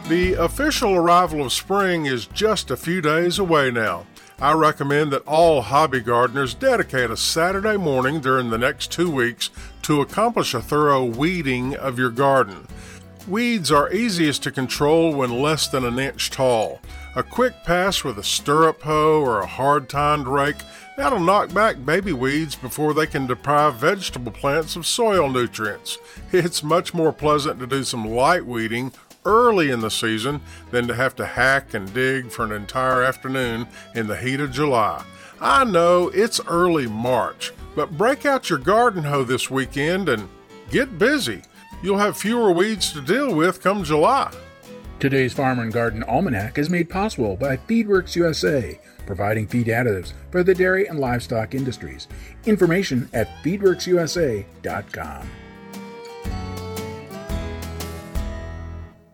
The official arrival of spring is just a few days away now. I recommend that all hobby gardeners dedicate a Saturday morning during the next 2 weeks to accomplish a thorough weeding of your garden. Weeds are easiest to control when less than an inch tall. A quick pass with a stirrup hoe or a hard-tined rake, that'll knock back baby weeds before they can deprive vegetable plants of soil nutrients. It's much more pleasant to do some light weeding early in the season than to have to hack and dig for an entire afternoon in the heat of July. I know it's early March, but break out your garden hoe this weekend and get busy. You'll have fewer weeds to deal with come July. Today's Farm and Garden Almanac is made possible by FeedWorks USA, providing feed additives for the dairy and livestock industries. Information at feedworksusa.com.